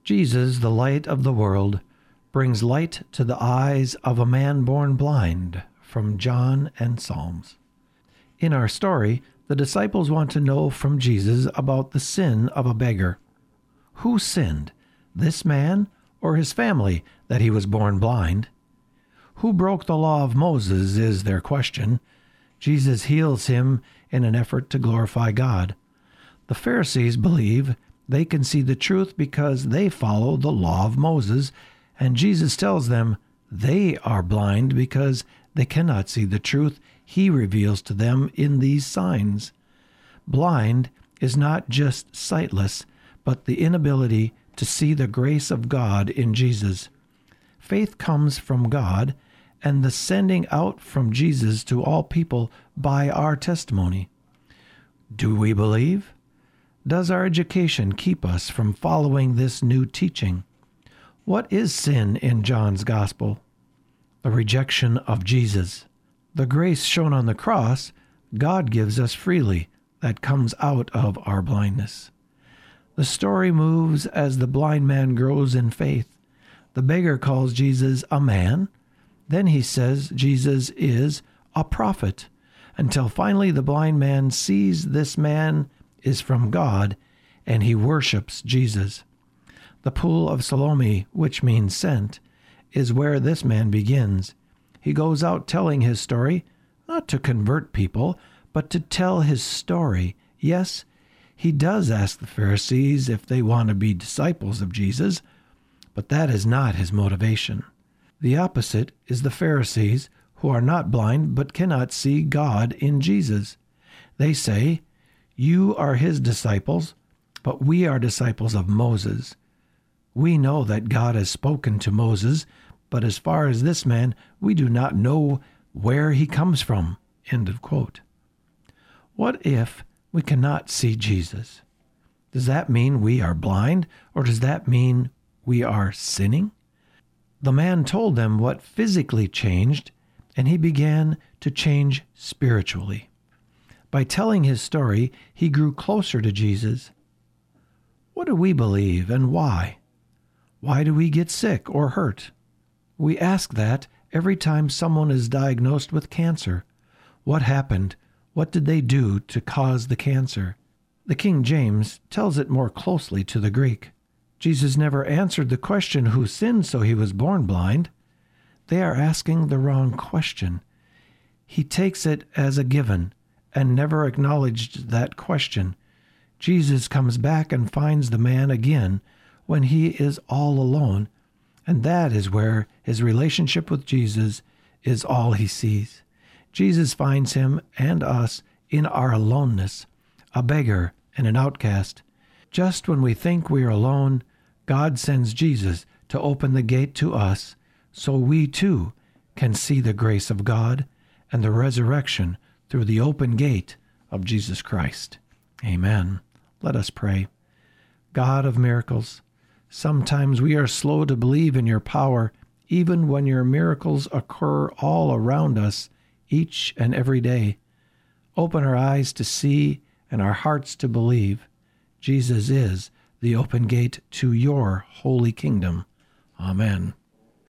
Jesus, the light of the world, brings light to the eyes of a man born blind, from John and Psalms. In our story, the disciples want to know from Jesus about the sin of a beggar. Who sinned, this man or his family, that he was born blind? Who broke the law of Moses is their question. Jesus heals him in an effort to glorify God. The Pharisees believe they can see the truth because they follow the law of Moses, and Jesus tells them they are blind because they cannot see the truth he reveals to them in these signs. Blind is not just sightless, but the inability to see the grace of God in Jesus. Faith comes from God and the sending out from Jesus to all people by our testimony. Do we believe? Does our education keep us from following this new teaching? What is sin in John's Gospel? The rejection of Jesus. The grace shown on the cross, God gives us freely, that comes out of our blindness. The story moves as the blind man grows in faith. The beggar calls Jesus a man. Then he says Jesus is a prophet, until finally the blind man sees this man is from God, and he worships Jesus. The pool of Siloam, which means sent, is where this man begins. He goes out telling his story, not to convert people, but to tell his story. Yes, he does ask the Pharisees if they want to be disciples of Jesus, but that is not his motivation. The opposite is the Pharisees, who are not blind but cannot see God in Jesus. They say, "You are his disciples, but we are disciples of Moses. We know that God has spoken to Moses, but as far as this man, we do not know where he comes from." End of quote. What if we cannot see Jesus? Does that mean we are blind, or does that mean we are sinning? The man told them what physically changed, and he began to change spiritually. By telling his story, he grew closer to Jesus. What do we believe and why? Why do we get sick or hurt? We ask that every time someone is diagnosed with cancer. What happened? What did they do to cause the cancer? The King James tells it more closely to the Greek. Jesus never answered the question who sinned so he was born blind. They are asking the wrong question. He takes it as a given and never acknowledged that question. Jesus comes back and finds the man again when he is all alone, and that is where his relationship with Jesus is all he sees. Jesus finds him and us in our aloneness, a beggar and an outcast. Just when we think we are alone, God sends Jesus to open the gate to us so we too can see the grace of God and the resurrection through the open gate of Jesus Christ. Amen. Let us pray. God of miracles, sometimes we are slow to believe in your power, even when your miracles occur all around us each and every day. Open our eyes to see and our hearts to believe. Jesus is the open gate to your holy kingdom. Amen.